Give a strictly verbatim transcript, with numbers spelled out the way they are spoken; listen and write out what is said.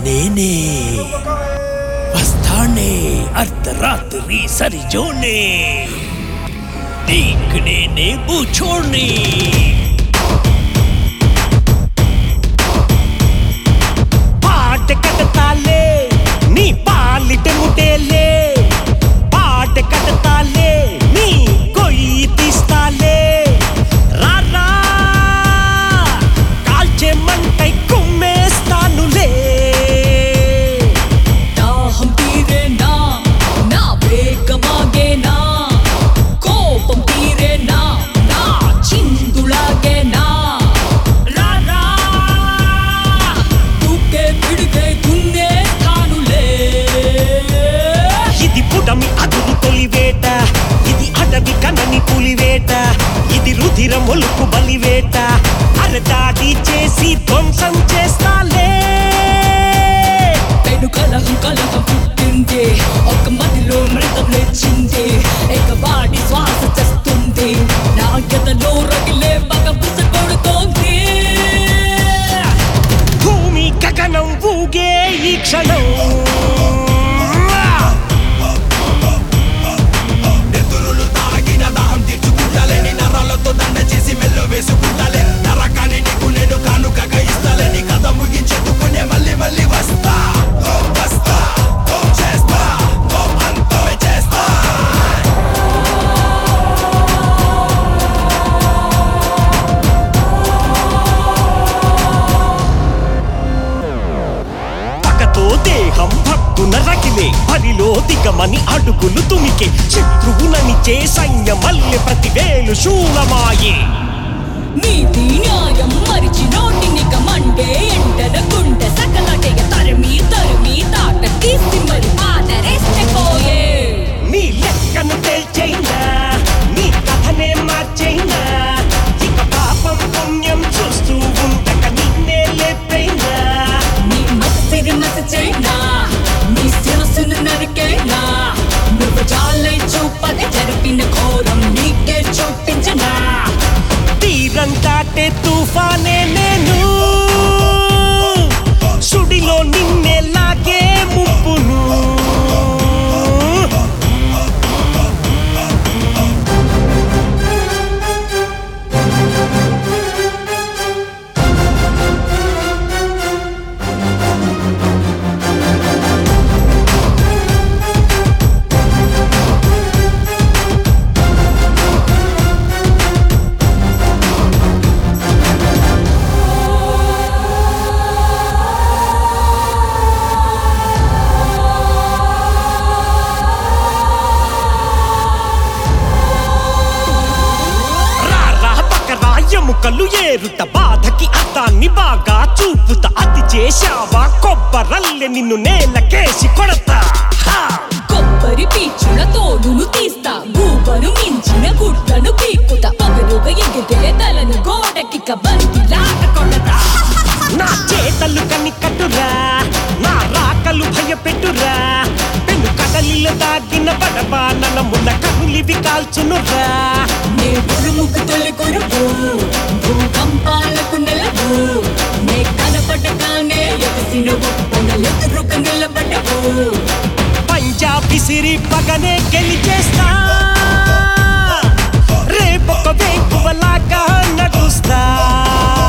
నేనే వస్తానే అర్ధరాత్రి సరిజోనే నీకు నేనే బూచోడ్ని పాట కడతాలే నీ పాలిట ముటేలే పాట కడతాలే నీ కొయ్యి తీస్తాలే రారా కాల్చే మంటై కుమ్మేస్తానులే దాహం తీరేనా నా వేగమాగేనా కోపం తీరేనా నా చిందులాగేనా రారా తూకే పిడికే గున్నేస్తానులే ఇది పుడమి అదురు తొలివేట ఇది అడవి కనని పులివేట ఇది రుధిర మొలుకు బలివేట అరదాడి చేసి ధ్వంసం చేస్తాలే పెను కలహం కలహం పుట్టింది ఒక మదిలో మృతం లేచింది ఎగవాడి శ్వాస చేస్తుంది నా గదలో రగిలే మగ బుస కొడుతోంది భూమి గగనం ఊగే ఈ క్షణం నెత్తురులు తాగిన దాహం తీర్చుకుంటాలని నరాలతో దండ చేసి మెల్లో వేసుకుంటాలే నరకాన్ని నీకు నేను కానుకగా ఇస్తాలని కథ ముగించెత్తుకునే మళ్ళీ మళ్ళీ వస్తా ఓ వస్తా ఓ చేస్తా ఓ అంతమే చేస్తా పగతో దేహం భక్కున రగిలే బరిలో దిగమని అడుగులు తుమికే శత్రువుననిచే సైన్యమల్లె ప్రతివేలు శూలమాయే నీతి న్యాయం మరిచి నోటినిక మండే ఎండన గుండె సకలటెగ తరిమి తరిమి తాట తీసి మరి పాదరేస్తే పోయే నీ లెక్కను తేల్చైనా నీ కథనే మార్చైనా ఇక పాపం పుణ్యం చూస్తూ ఉండక నిన్నే లేపైనా నీ మసిరి మసచైనా నీ శిరసును నరికేనా నువ్వు జాలై చూపది జరిపిన ఘోరం నీకే చూపించనా తీరం దాటే తుఫానే నేను సుడిలో నిన్నే లాగే ముప్పును ఎముకలు ఏరుట బాధకి అర్థాన్ని బాగా చూపుతా అది చేశావా కొబ్బరల్లె నిన్ను నేలకేసి కొడతా హా! కొబ్బరి పీచుల తోడును తీస్తా గూబను మించిన గుడ్లను పీకుతా పగలుగా ఎగిరే తలను గోడకి కబరికి లాట కొడతా నా చేతలు కని కట్టురా నా రాకలు భయపెట్టురా పెను కదలిలో దాగిన బడబానన ముళ్ళ కనులివి కాల్చునురా నే ఉరుముకు తొలి కొరువు భూకంపాలకు నెలవు నే కనపడగానే ఎగసినవు పగలెదురుగా నిలబడవు పంజాబ్ విసిరి పగనే గెలిచేస్తా రేపొక వేకువలాగా నడుస్తా